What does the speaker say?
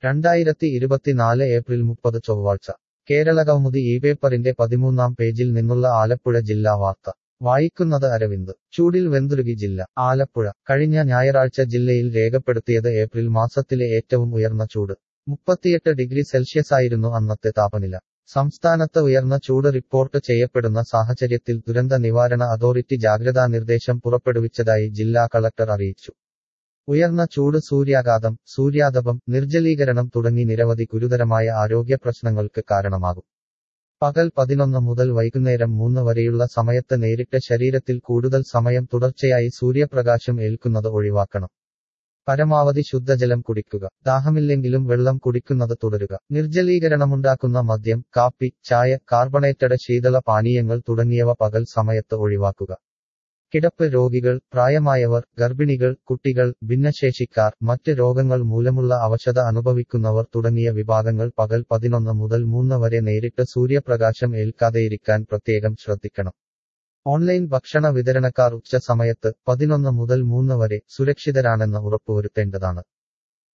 2024 April 30 ചൊവ്വാഴ്ച കേരളകൗമുദി ഈ പേപ്പറിന്റെ 13-ാം പേജിൽ നിന്നുള്ള ആലപ്പുഴ ജില്ലാ വാർത്ത വായിക്കുന്നത് അരവിന്ദ്. ചൂടിൽ വെന്തുരുകി ജില്ല. ആലപ്പുഴ. കഴിഞ്ഞ ഞായറാഴ്ച ജില്ലയിൽ രേഖപ്പെടുത്തിയത് ഏപ്രിൽ മാസത്തിലെ ഏറ്റവും ഉയർന്ന ചൂട്. 38 ഡിഗ്രി സെൽഷ്യസായിരുന്നു അന്നത്തെ താപനില. സംസ്ഥാനത്ത് ഉയർന്ന ചൂട് റിപ്പോർട്ട് ചെയ്യപ്പെടുന്ന സാഹചര്യത്തിൽ ദുരന്ത നിവാരണ അതോറിറ്റി ജാഗ്രതാ നിർദ്ദേശം പുറപ്പെടുവിച്ചതായി ജില്ലാ കളക്ടർ അറിയിച്ചു. ഉയർന്ന ചൂട് സൂര്യാതപം, നിർജ്ജലീകരണം തുടങ്ങി നിരവധി ഗുരുതരമായ ആരോഗ്യ പ്രശ്നങ്ങൾക്ക് കാരണമാകും. പകൽ 11 മുതൽ വൈകുന്നേരം 3 വരെയുള്ള സമയത്ത് നേരിട്ട് ശരീരത്തിൽ കൂടുതൽ സമയം തുടർച്ചയായി സൂര്യപ്രകാശം ഏൽക്കുന്നത് ഒഴിവാക്കണം. പരമാവധി ശുദ്ധജലം കുടിക്കുക. ദാഹമില്ലെങ്കിലും വെള്ളം കുടിക്കുന്നത് തുടരുക. നിർജ്ജലീകരണമുണ്ടാക്കുന്ന മദ്യം, കാപ്പി, ചായ, കാർബണേറ്റഡ് ശീതള പാനീയങ്ങൾ തുടങ്ങിയവ പകൽ സമയത്ത് ഒഴിവാക്കുക. കിടപ്പ് രോഗികൾ, പ്രായമായവർ, ഗർഭിണികൾ, കുട്ടികൾ, ഭിന്നശേഷിക്കാർ, മറ്റ് രോഗങ്ങൾ മൂലമുള്ള അവശത അനുഭവിക്കുന്നവർ തുടങ്ങിയ വിഭാഗങ്ങൾ പകൽ 11 മുതൽ 3 വരെ നേരിട്ട് സൂര്യപ്രകാശം ഏൽക്കാതെയിരിക്കാൻ പ്രത്യേകം ശ്രദ്ധിക്കണം. ഓൺലൈൻ ഭക്ഷണ വിതരണക്കാർ ഉച്ച സമയത്ത് 11 മുതൽ 3 വരെ സുരക്ഷിതരാണെന്ന് ഉറപ്പുവരുത്തേണ്ടതാണ്.